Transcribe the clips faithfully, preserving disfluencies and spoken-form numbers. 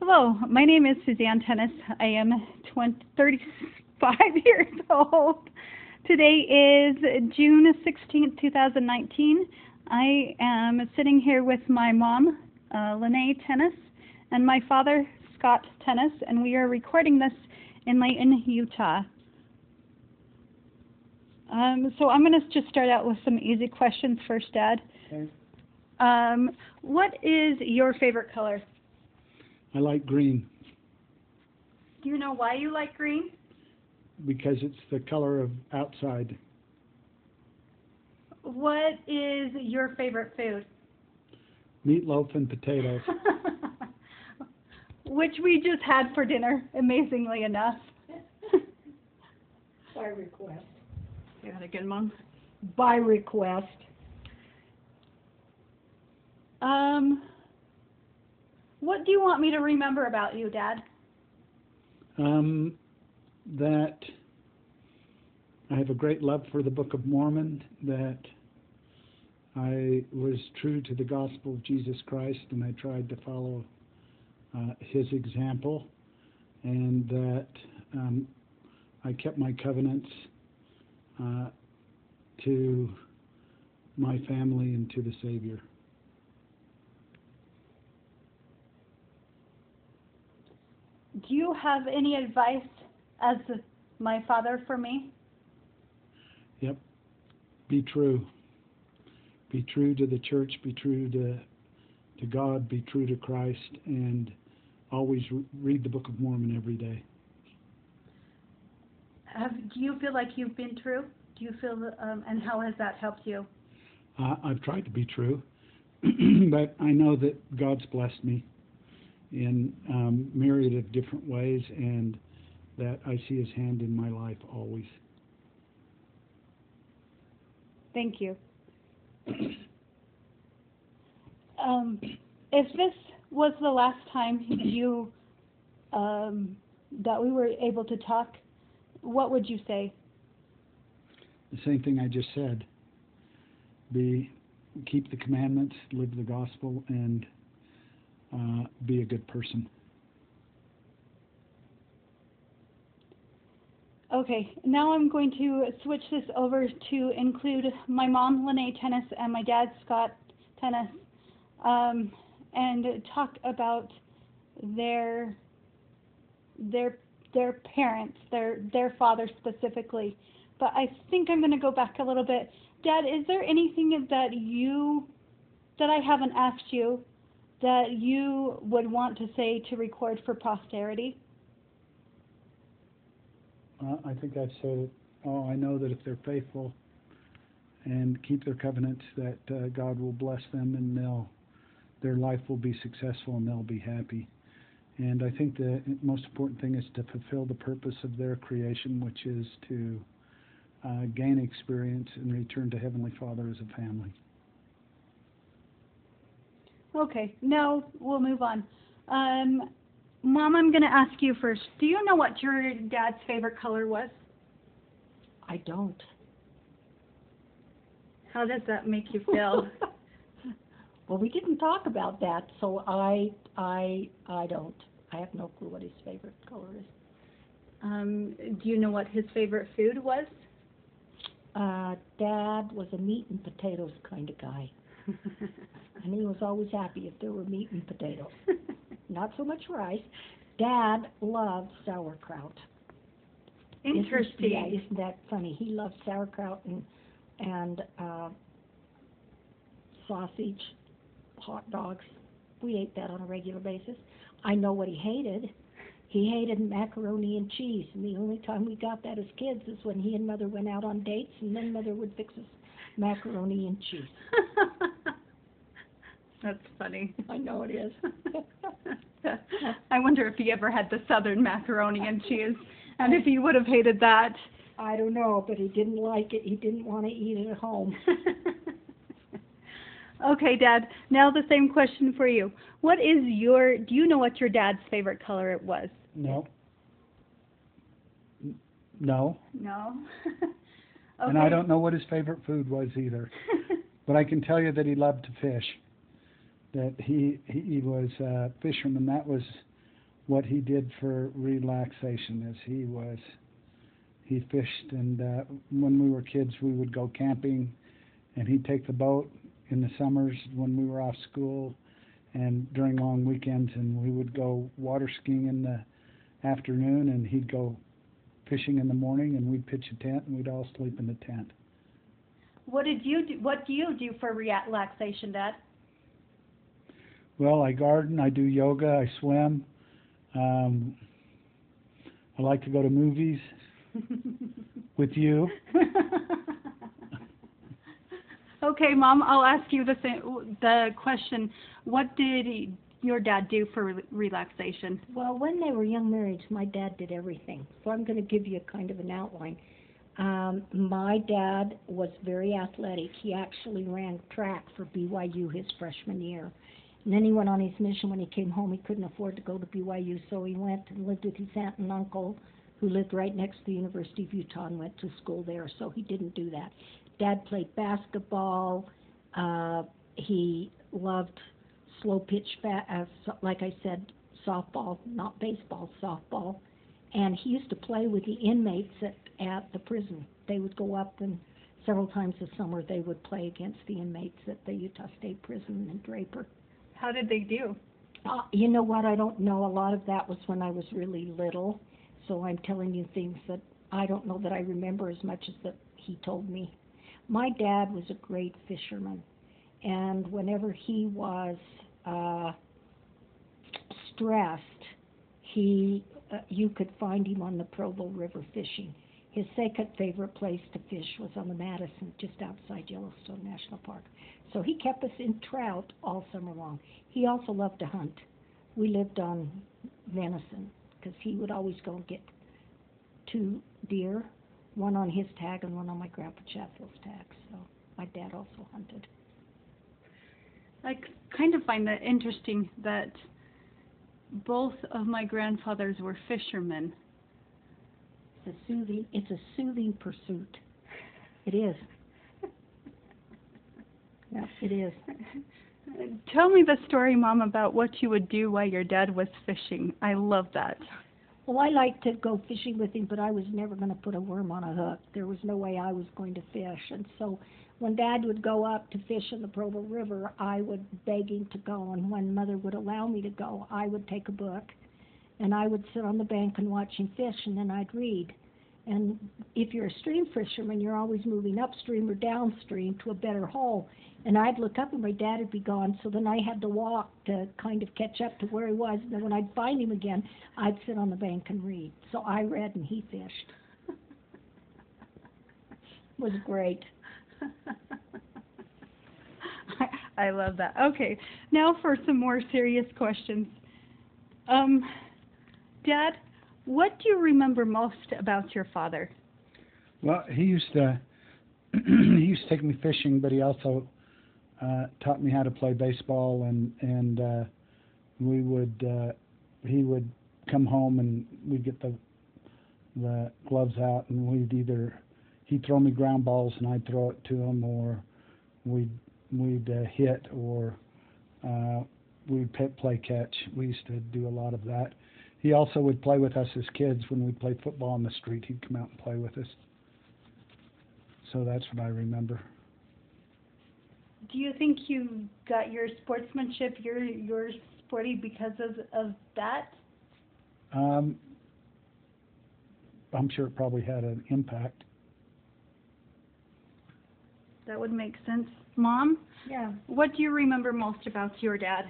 Hello, my name is Suzanne Tennis. I am twenty, thirty-five years old. Today is June sixteenth, two thousand nineteen. I am sitting here with my mom, uh, Lene Tennis, and my father, Scott Tennis, and we are recording this in Layton, Utah. Um, so I'm going to just start out with some easy questions first, Dad. Okay. Um, what is your favorite color? I like green Do you know why you like green? because it's the color of outside. What is your favorite food? Meatloaf and potatoes. Which we just had for dinner, amazingly enough. By request. You had a good one. By request. Um, what do you want me to remember about you, Dad? Um, that I have a great love for the Book of Mormon, that I was true to the gospel of Jesus Christ and I tried to follow uh, his example, and that um, I kept my covenants uh, to my family and to the Savior. Do you have any advice as the, my father for me? Yep. Be true. Be true to the church, be true to to God, be true to Christ, and always re- read the Book of Mormon every day. Have, do you feel like you've been true? Do you feel, um, and how has that helped you? Uh, I've tried to be true, but I know that God's blessed me in um, myriad of different ways, and that I see His hand in my life always. Thank you. Um, if this was the last time you um, that we were able to talk, what would you say? The same thing I just said. Be keep the commandments, live the gospel, and uh, be a good person. Okay, now I'm going to switch this over to include my mom, Lene Tennis, and my dad, Scott Tennis, um, and talk about their their their parents, their their father specifically. But I think I'm going to go back a little bit. Dad, is there anything that you that I haven't asked you that you would want to say to record for posterity? Uh, I think I've said it. Oh, I know that if they're faithful and keep their covenants, that uh, God will bless them, and they'll their life will be successful and they'll be happy. And I think the most important thing is to fulfill the purpose of their creation, which is to uh, gain experience and return to Heavenly Father as a family. Okay, now we'll move on. Um, Mom, I'm going to ask you first. Do you know what your dad's favorite color was? I don't. How does that make you feel? Well, we didn't talk about that, so I, I, I don't. I have no clue what his favorite color is. um, do you know what his favorite food was? Uh, Dad was a meat and potatoes kind of guy, and he was always happy if there were meat and potatoes. Not so much rice. Dad loved sauerkraut. Interesting. Isn't, yeah, isn't that funny? He loved sauerkraut and and uh, sausage, hot dogs. We ate that on a regular basis. I know what he hated. He hated macaroni and cheese, and the only time we got that as kids is when he and Mother went out on dates, and then Mother would fix us macaroni and cheese. That's funny. I know it is. I wonder if he ever had the southern macaroni and cheese, and if he would have hated that. I don't know, but he didn't like it. He didn't want to eat it at home. Okay, Dad, now the same question for you. What is your, do you know what your dad's favorite color it was? No. N- No. No? Okay. And I don't know what his favorite food was either. But I can tell you that he loved to fish. That he he was a fisherman. That was what he did for relaxation is he was, he fished, and uh, when we were kids we would go camping, and he'd take the boat in the summers when we were off school and during long weekends, and we would go water skiing in the afternoon, and he'd go fishing in the morning, and we'd pitch a tent and we'd all sleep in the tent. What did you do? What do you do for relaxation, Dad? Well, I garden, I do yoga, I swim. Um, I like to go to movies with you. Okay, Mom, I'll ask you the same, the question. What did he, your dad do for re- relaxation? Well, when they were young marrieds, my dad did everything. So I'm going to give you kind of an outline. Um, my dad was very athletic. He actually ran track for B Y U his freshman year. And then he went on his mission. When he came home, he couldn't afford to go to B Y U, so he went and lived with his aunt and uncle, who lived right next to the University of Utah, and went to school there, so he didn't do that. Dad played basketball. Uh, he loved slow pitch, fa- uh, so, like I said, softball, not baseball, softball. And he used to play with the inmates at, at the prison. They would go up, and several times a summer they would play against the inmates at the Utah State Prison in Draper. How did they do? Uh, you know what? I don't know. A lot of that was when I was really little, so I'm telling you things that I don't know that I remember as much as that he told me. My dad was a great fisherman, and whenever he was uh, stressed, he uh, you could find him on the Provo River fishing. His second favorite place to fish was on the Madison, just outside Yellowstone National Park. So he kept us in trout all summer long. He also loved to hunt. We lived on venison because he would always go and get two deer, one on his tag and one on my Grandpa Chatfield's tag. So my dad also hunted. I kind of find that interesting that both of my grandfathers were fishermen. It's a soothing, it's a soothing pursuit. It is. Yeah, it is. Tell me the story, Mom, about what you would do while your dad was fishing. I love that. Well, I liked to go fishing with him, but I was never going to put a worm on a hook. There was no way I was going to fish. And so when Dad would go up to fish in the Provo River, I would beg him to go. And when Mother would allow me to go, I would take a book, and I would sit on the bank and watch him fish, and then I'd read. And if you're a stream fisherman, you're always moving upstream or downstream to a better hole. And I'd look up and my dad would be gone, so then I had to walk to kind of catch up to where he was. And then when I'd find him again, I'd sit on the bank and read. So I read and he fished. It was great. I love that. Okay, now for some more serious questions. Um, Dad, what do you remember most about your father? Well, he used to he used to take me fishing, but he also uh, taught me how to play baseball, and and uh, we would uh, he would come home and we'd get the the gloves out, and we'd either he'd throw me ground balls and I'd throw it to him, or we'd we'd uh, hit, or uh, we'd play catch. We used to do a lot of that. He also would play with us as kids when we played football on the street. He'd come out and play with us. So that's what I remember. Do you think you got your sportsmanship, your your sporty because of of that? Um, I'm sure it probably had an impact. That would make sense. Mom, Yeah. what do you remember most about your dad?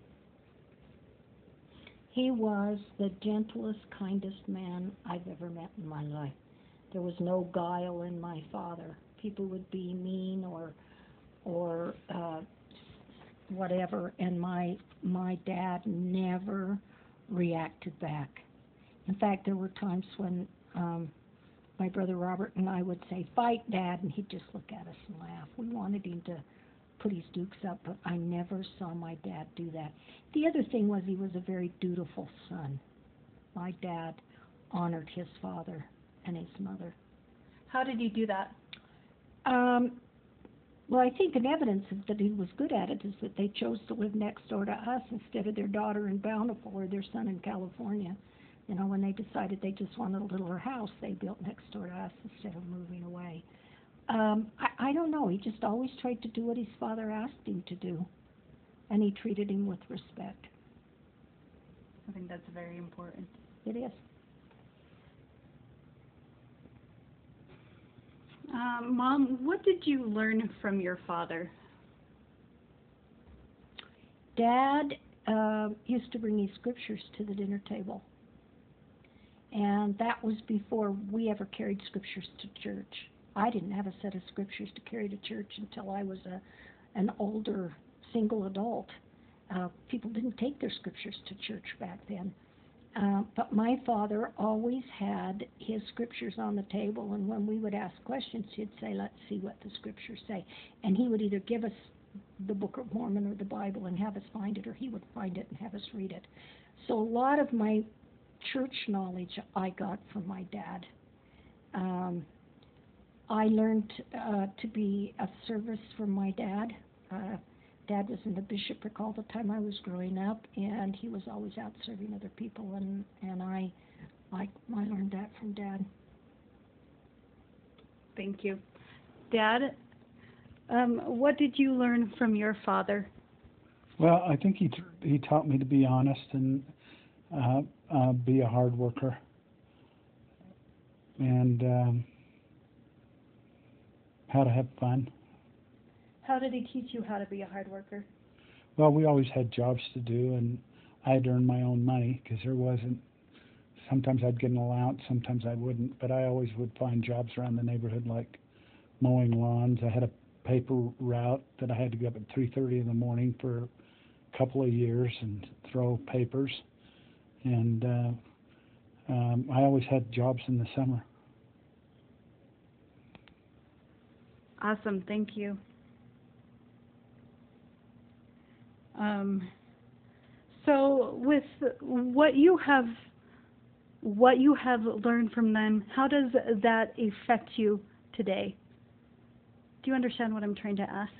He was the gentlest, kindest man I've ever met in my life. There was no guile in my father. People would be mean or or uh, whatever, and my my dad never reacted back. In fact, there were times when um, my brother Robert and I would say, "Fight, Dad," and he'd just look at us and laugh. We wanted him to put his dukes up, but I never saw my dad do that. The other thing was he was a very dutiful son. My dad honored his father and his mother. How did he do that? Um, Well, I think an evidence of that he was good at it is that they chose to live next door to us instead of their daughter in Bountiful or their son in California. You know, when they decided they just wanted a littler house, they built next door to us instead of moving away. Um, I, I don't know. He just always tried to do what his father asked him to do, and he treated him with respect. I think that's very important. It is. Um, Mom, what did you learn from your father? Dad uh, used to bring his scriptures to the dinner table. And that was before we ever carried scriptures to church. I didn't have a set of scriptures to carry to church until I was a, an older single adult. Uh, people didn't take their scriptures to church back then. Uh, but my father always had his scriptures on the table, and when we would ask questions, he'd say, let's see what the scriptures say. And he would either give us the Book of Mormon or the Bible and have us find it, or he would find it and have us read it. So a lot of my church knowledge I got from my dad. Um, I learned uh, to be of service from my dad. Uh, Dad was in the bishopric all the time I was growing up, and he was always out serving other people, and, and I, I, I learned that from Dad. Thank you. Dad, um, what did you learn from your father? Well, I think he t- he taught me to be honest and uh, uh, be a hard worker, and um, how to have fun. How did he teach you how to be a hard worker? Well, we always had jobs to do, and I had to earn my own money because there wasn't. Sometimes I'd get an allowance, sometimes I wouldn't, but I always would find jobs around the neighborhood, like mowing lawns. I had a paper route that I had to get up at three thirty in the morning for a couple of years and throw papers, and uh, um, I always had jobs in the summer. Awesome, thank you. Um, so with what you have, what you have learned from them, how does that affect you today? Do you understand what I'm trying to ask?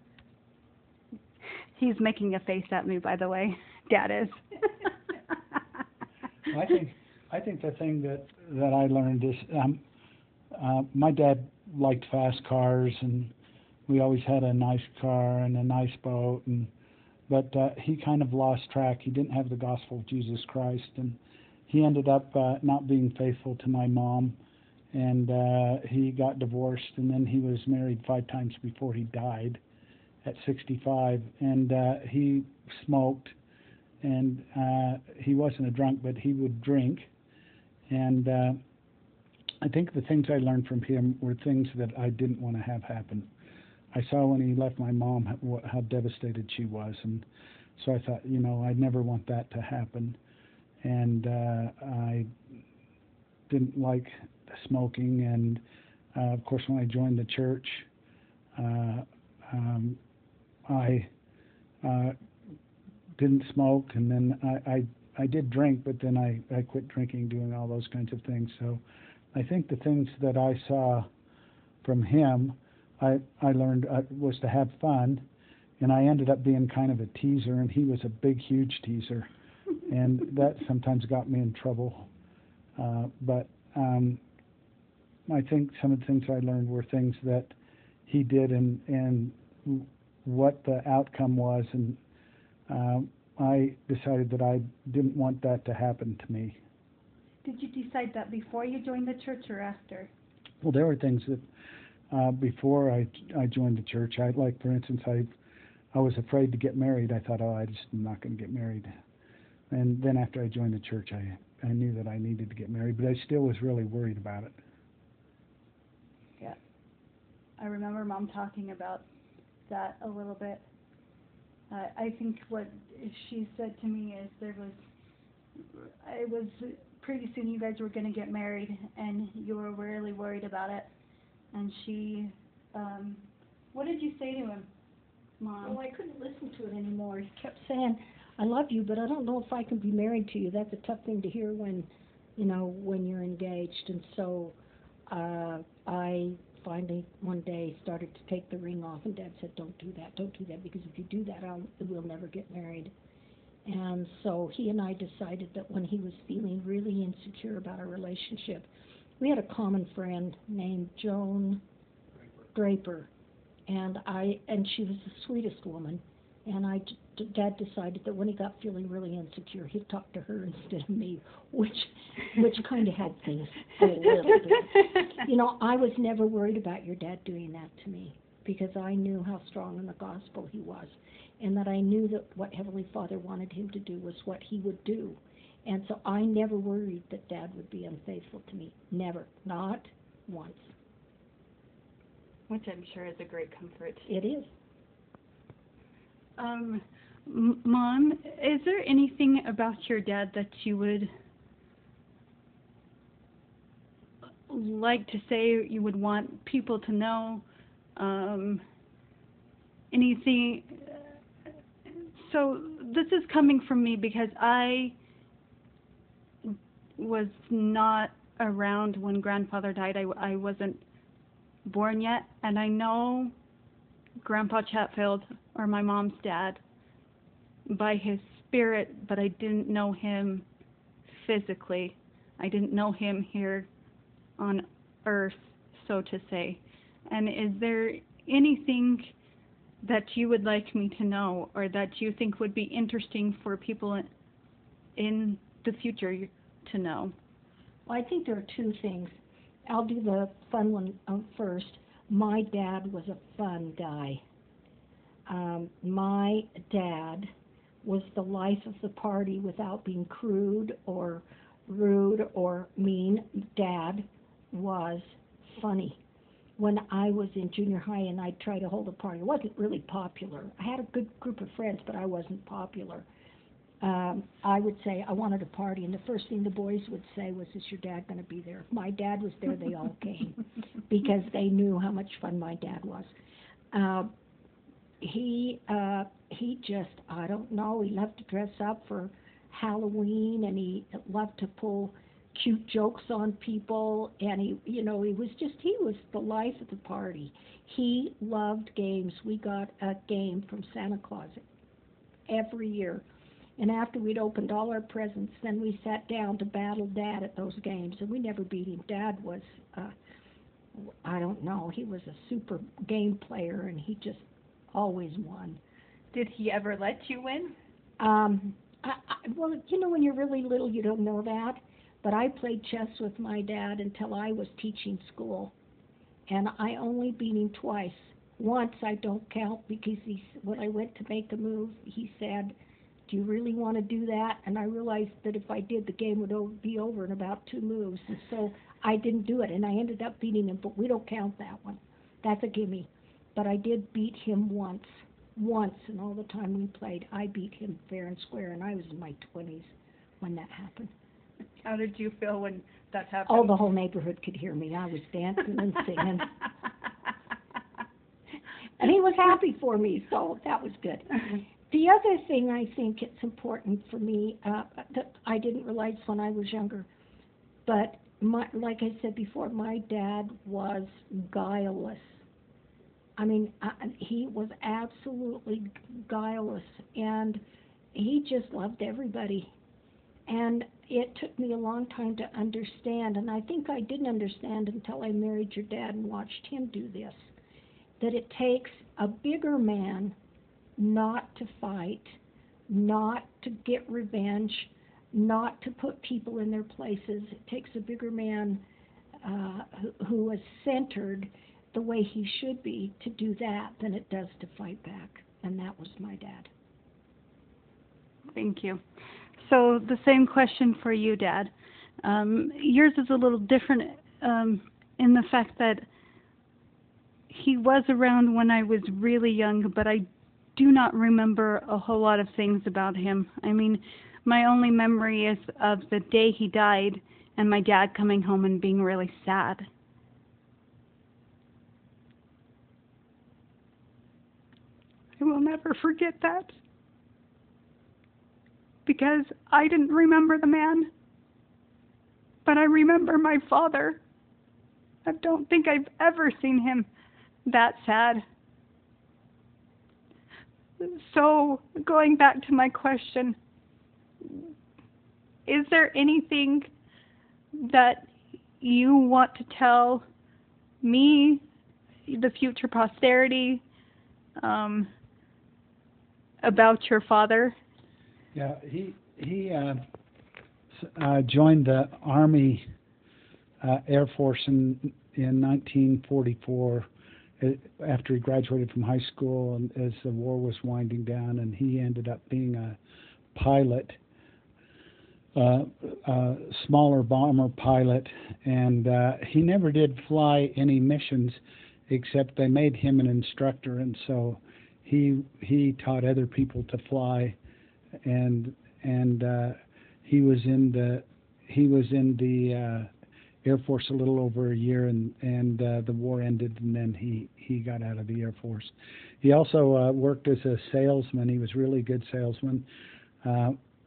He's making a face at me, by the way. Dad is. I think I think the thing that that I learned is um, uh, my dad liked fast cars, and we always had a nice car and a nice boat, and but uh, he kind of lost track. He didn't have the gospel of Jesus Christ, and he ended up uh, not being faithful to my mom, and uh, he got divorced, and then he was married five times before he died at sixty-five, and uh, he smoked, and uh, he wasn't a drunk, but he would drink, and uh, I think the things I learned from him were things that I didn't want to have happen. I saw when he left my mom how, how devastated she was, and so I thought, you know, I'd never want that to happen. And uh, I didn't like smoking, and uh, of course, when I joined the church, uh, um, I uh, didn't smoke, and then I, I I did drink, but then I, I quit drinking, doing all those kinds of things. So I think the things that I saw from him, I, I learned uh, was to have fun, and I ended up being kind of a teaser, and he was a big, huge teaser, and that sometimes got me in trouble. Uh, but um, I think some of the things I learned were things that he did, and, and what the outcome was, and um, I decided that I didn't want that to happen to me. Did you decide that before you joined the church or after? Well, there were things that uh, before I I joined the church, I like, for instance, I I was afraid to get married. I thought, oh, I just am not going to get married. And then after I joined the church, I I knew that I needed to get married, but I still was really worried about it. Yeah, I remember Mom talking about that a little bit. Uh, I think what she said to me is there was, it was pretty soon you guys were going to get married, and you were really worried about it. And she, um, what did you say to him, Mom? Well, I couldn't listen to it anymore. He kept saying, I love you, but I don't know if I can be married to you. That's a tough thing to hear when, you know, when you're engaged. And so uh, I finally one day started to take the ring off, and Dad said, "Don't do that, don't do that, because if you do that, I'll, we'll never get married." And so he and I decided that when he was feeling really insecure about our relationship, we had a common friend named Joan Draper, and I and she was the sweetest woman. And I, Dad decided that when he got feeling really insecure, he'd talk to her instead of me, which, which kind of helped things a little bit. You know, I was never worried about your dad doing that to me because I knew how strong in the gospel he was, and that I knew that what Heavenly Father wanted him to do was what he would do. And so I never worried that Dad would be unfaithful to me. Never. Not once. Which I'm sure is a great comfort. It is. Um, M- Mom, is there anything about your dad that you would like to say, you would want people to know? Um, anything? So this is coming from me because I was not around when Grandfather died. I, I wasn't born yet, and I know Grandpa Chatfield, or my mom's dad, by his spirit, but I didn't know him physically. I didn't know him here on earth, so to say. And is there anything that you would like me to know, or that you think would be interesting for people in, in the future to know? Well, I think there are two things. I'll do the fun one um, first. My dad was a fun guy. Um, my dad was the life of the party without being crude or rude or mean. Dad was funny. When I was in junior high and I'd try to hold a party, I wasn't really popular. I had a good group of friends, but I wasn't popular. Um, I would say I wanted a party, and the first thing the boys would say was, "Is your dad going to be there?" If my dad was there, they all came because they knew how much fun my dad was. Uh, he uh, he just, I don't know, he loved to dress up for Halloween, and he loved to pull cute jokes on people, and he, you know, he was just, he was the life of the party. He loved games. We got a game from Santa Claus every year. And after we'd opened all our presents, then we sat down to battle Dad at those games, and we never beat him. Dad was, uh, I don't know, he was a super game player, and he just always won. Did he ever let you win? Um, I, I, well, you know, when you're really little, you don't know that. But I played chess with my dad until I was teaching school, and I only beat him twice. Once I don't count because he, when I went to make a move, he said, "Do you really want to do that?" And I realized that if I did, the game would over, be over in about two moves. And so I didn't do it, and I ended up beating him, but we don't count that one. That's a gimme. But I did beat him once. Once in all the time we played, I beat him fair and square, and I was in my twenties when that happened. How did you feel when that happened? Oh, the whole neighborhood could hear me. I was dancing and singing. And he was happy for me, so that was good. The other thing I think it's important for me, uh, that I didn't realize when I was younger, but my, like I said before, my dad was guileless. I mean, uh, he was absolutely guileless, and he just loved everybody. And it took me a long time to understand, and I think I didn't understand until I married your dad and watched him do this, that it takes a bigger man not to fight, not to get revenge, not to put people in their places. It takes a bigger man uh, who, who is centered the way he should be to do that than it does to fight back. And that was my dad. Thank you. So the same question for you, Dad. Um, yours is a little different um, in the fact that he was around when I was really young, but I do not remember a whole lot of things about him. I mean, my only memory is of the day he died and my dad coming home and being really sad. I will never forget that, because I didn't remember the man, but I remember my father. I don't think I've ever seen him that sad. So, going back to my question, is there anything that you want to tell me, the future posterity, um, about your father? Yeah, he he uh, uh, joined the Army uh, Air Force in in nineteen forty-four uh, after he graduated from high school, and as the war was winding down, and he ended up being a pilot, uh, a smaller bomber pilot, and uh, he never did fly any missions, except they made him an instructor, and so he he taught other people to fly, and and uh, he was in the he was in the uh, Air Force a little over a year, and and uh, the war ended, and then he he got out of the Air Force. He also uh, worked as a salesman. He was a really good salesman. Uh,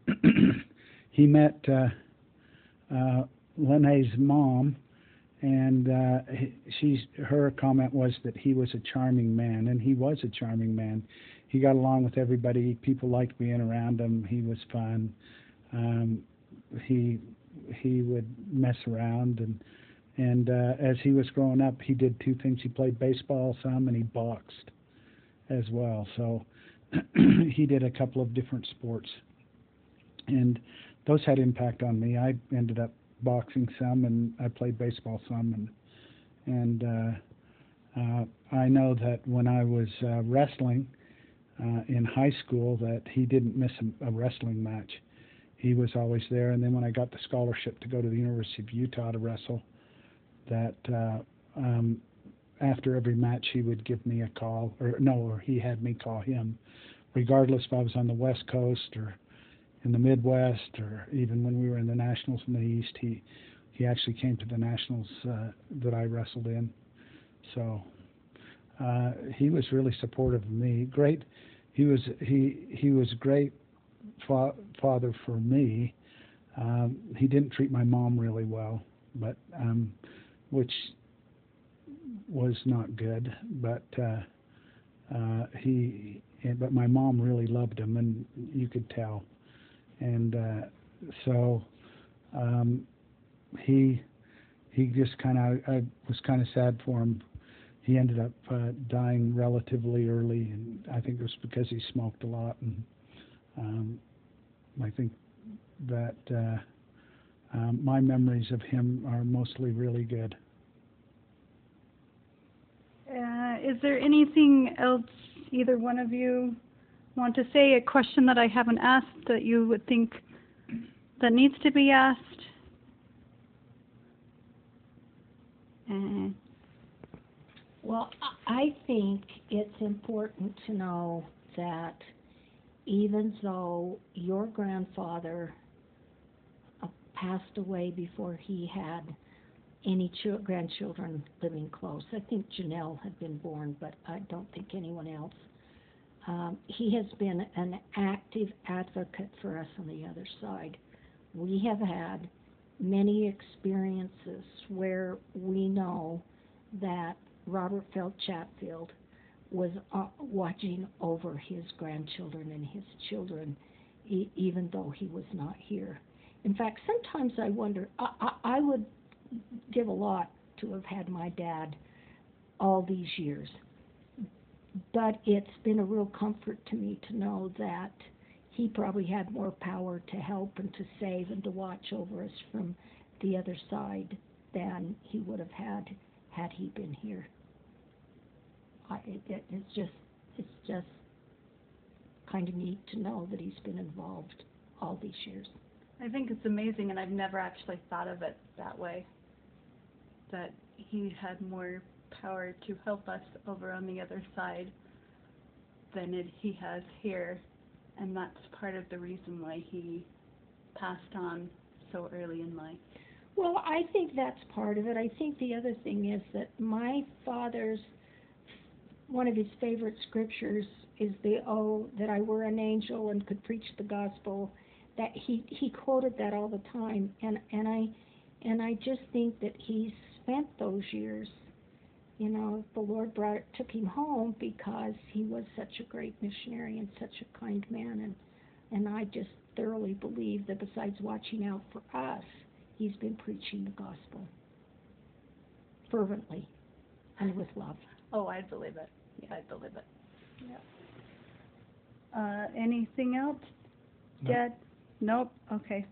he met uh, uh, Lene's mom, and uh, he, she's her comment was that he was a charming man, and he was a charming man. He got along with everybody. People liked being around him. He was fun. Um, he he would mess around, and and uh, as he was growing up, he did two things. He played baseball some, and he boxed as well. So he did a couple of different sports, and those had impact on me. I ended up boxing some, and I played baseball some, and and uh, uh, I know that when I was uh, wrestling uh, in high school, that he didn't miss a, a wrestling match. He was always there. And then when I got the scholarship to go to the University of Utah to wrestle, that uh, um, after every match he would give me a call, or no, or he had me call him, regardless if I was on the West Coast or in the Midwest, or even when we were in the Nationals in the East. He he actually came to the Nationals uh, that I wrestled in. So uh, he was really supportive of me. Great. He was he he was great fa- father for me. Um, he didn't treat my mom really well, but um, which was not good. But uh, uh, he but my mom really loved him, and you could tell. And uh, so um, he he just kind of I was kind of sad for him. He ended up uh, dying relatively early, and I think it was because he smoked a lot. And um, I think that uh, um, my memories of him are mostly really good. Uh, is there anything else either one of you want to say? A question that I haven't asked that you would think that needs to be asked? Uh, Well, I think it's important to know that even though your grandfather uh, passed away before he had any ch- grandchildren living close, I think Janelle had been born, but I don't think anyone else. Um, he has been an active advocate for us on the other side. We have had many experiences where we know that Robert Feld Chatfield was uh, watching over his grandchildren and his children, e- even though he was not here. In fact, sometimes I wonder, I, I, I would give a lot to have had my dad all these years. But it's been a real comfort to me to know that he probably had more power to help and to save and to watch over us from the other side than he would have had had he been here. I, it, it, it's just it's just kind of neat to know that he's been involved all these years. I think it's amazing, and I've never actually thought of it that way, that he had more power to help us over on the other side than it, he has here, and that's part of the reason why he passed on so early in life. Well, I think that's part of it. I think the other thing is that my father's, one of his favorite scriptures is the, oh, that I were an angel and could preach the gospel. That he, he quoted that all the time, and, and I and I just think that he's spent those years, you know, the Lord brought took him home because he was such a great missionary and such a kind man, and and I just thoroughly believe that besides watching out for us, he's been preaching the gospel fervently and with love. Oh, I believe it. Yeah, I believe it. Yeah. Uh, anything else, No. Dad? Nope. Okay.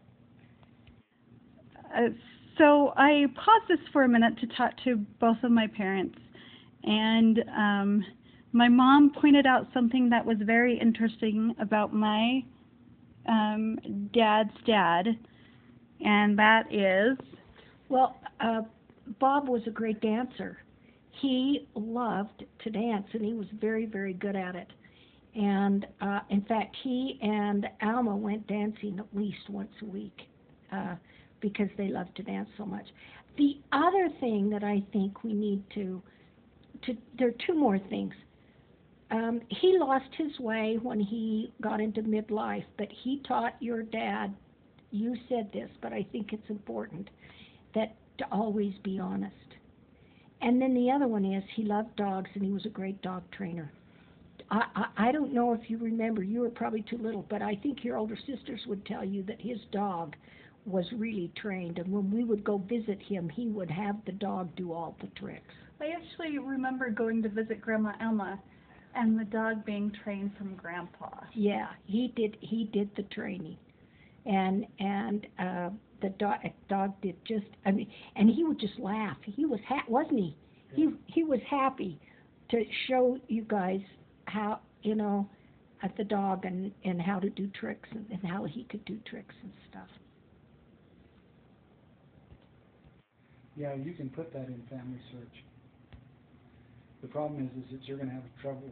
Uh, so I paused this for a minute to talk to both of my parents, and um, my mom pointed out something that was very interesting about my um, dad's dad, and that is, Well, uh, Bob was a great dancer. He loved to dance, and he was very, very good at it. And uh, in fact, he and Alma went dancing at least once a week uh, because they loved to dance so much. The other thing that I think we need to, to there are two more things. Um, he lost his way when he got into midlife, but he taught your dad, you said this, but I think it's important, that to always be honest. And then the other one is he loved dogs, and he was a great dog trainer. I, I, I don't know if you remember, you were probably too little, but I think your older sisters would tell you that his dog was really trained, and when we would go visit him, he would have the dog do all the tricks. I actually remember going to visit Grandma Elma and the dog being trained from Grandpa. Yeah, he did. He did the training, and and uh, the dog dog did just. I mean, and he would just laugh. He was ha- wasn't he? He he was happy to show you guys how, you know, at the dog and and how to do tricks and, and how he could do tricks and stuff. Yeah, you can put that in Family Search. The problem is, is that you're going to have trouble